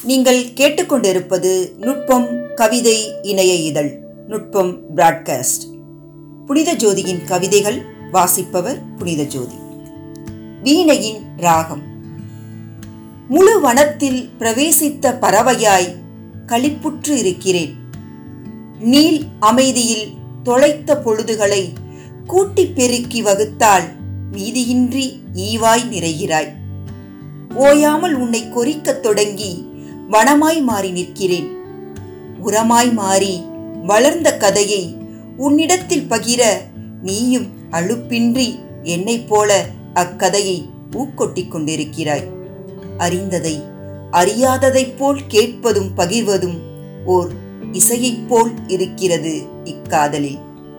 நீங்கள் கேட்டுக்கொண்டிருப்பது நுட்பம் கவிதை இணைய இதழ், நுட்பம் பிராட்காஸ்ட். புனித ஜோதியின் கவிதைகள் வாசிப்பவர் புனித ஜோதி. வீணையின் ராகம். முழு வனத்தில் பிரவேசித்த பறவையாய் களிப்புற்று இருக்கிறேன். நீல் அமைதியில் தொலைத்த பொழுதுகளை கூட்டி பெருக்கி வகுத்தால் மீதியின்றி ஈவாய் நிறைகிறாய். ஓயாமல் உன்னை கொறிக்கத் தொடங்கி வனமாய் மாறி நிற்கிறேன். உரமாய் மாறி வளர்ந்த கதையை உன்னிடத்தில் பகிர நீயும் அலுப்பின்றி என்னைப் போல அக்கதையை ஊக்கொட்டிக் கொண்டிருக்கிறாய். அறிந்ததை அறியாததைப் போல் கேட்பதும் பகிர்வதும் ஓர் இசையைப் போல் இருக்கிறது இக்காதலில்.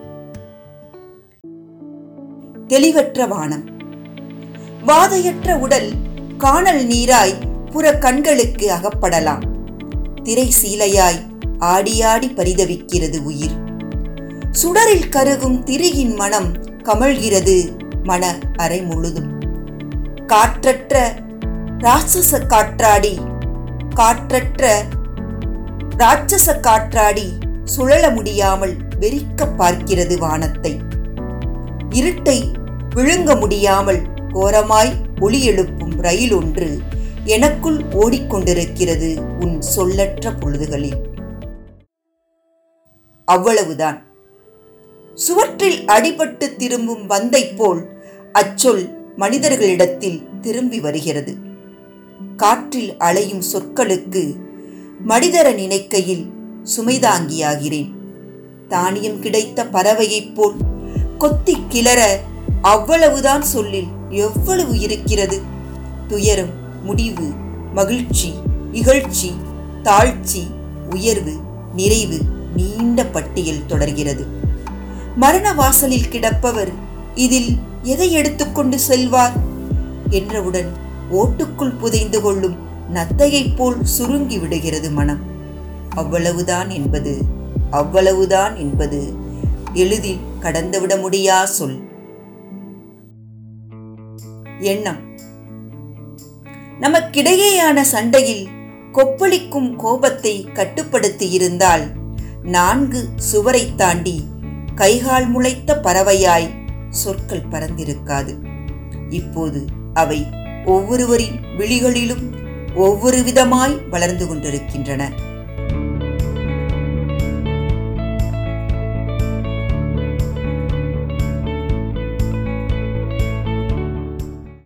தெளிவற்ற வானம். வாதையற்ற உடல் காணல் நீராய் புற கண்களுக்கு அகப்படலாம். திரை சீலையாய் ஆடியாடி பரிதவிக்கிறது உயிர். சுடரில் கருகும் திரியின் மனம் கமழ்கிறது மன அறை முழுதும். காற்றற்ற ராட்சச காற்றாடி சுழல முடியாமல் வெறிக்க பார்க்கிறது வானத்தை. இருட்டை விழுங்க முடியாமல் கோரமாய் ஒளி எழுப்பும் ரயில் ஒன்று எனக்குள் ஓடிக்கொண்டிருக்கிறது உன் சொல்லற்ற பொழுதுகளில். அவ்வளவுதான். சுவற்றில் அடிபட்டு திரும்பும் பந்தை போல் அச்சொல் மனிதர்களிடத்தில் திரும்பி வருகிறது. காற்றில் அலையும் சொற்களுக்கு மனிதர நினைக்கையில் சுமைதாங்கியாகிறேன். தானியம் கிடைத்த பறவையைப் போல் கொத்தி கிளற அவ்வளவுதான் சொல்லில் எவ்வளவு இருக்கிறது. துயரம், முடிவு, மகிழ்ச்சி, இகழ்ச்சி, தாழ்ச்சி, உயர்வு, நிறைவு, நீண்ட பட்டியல் தொடர்கிறது. மரண வாசலில் கிடப்பவர் இதில் எதை எடுத்துக்கொண்டு செல்வார் என்றவுடன் ஓட்டுக்குள் புதைந்து கொள்ளும் நத்தையைப் போல் சுருங்கி விடுகிறது மனம். அவ்வளவுதான் என்பது எளிதில் கடந்துவிட முடியா சொல். எண்ணம். நமக்கிடையேயான சண்டையில் கொப்பளிக்கும் கோபத்தை கட்டுப்படுத்தி இருந்தால் 4 சுவரை தாண்டி கைகால் முளைத்த பறவையாய் சொற்கள் பறந்திருக்காது. இப்போது அவை ஒவ்வொருவரின் விழிகளிலும் ஒவ்வொரு விதமாய் வளர்ந்து கொண்டிருக்கின்றன.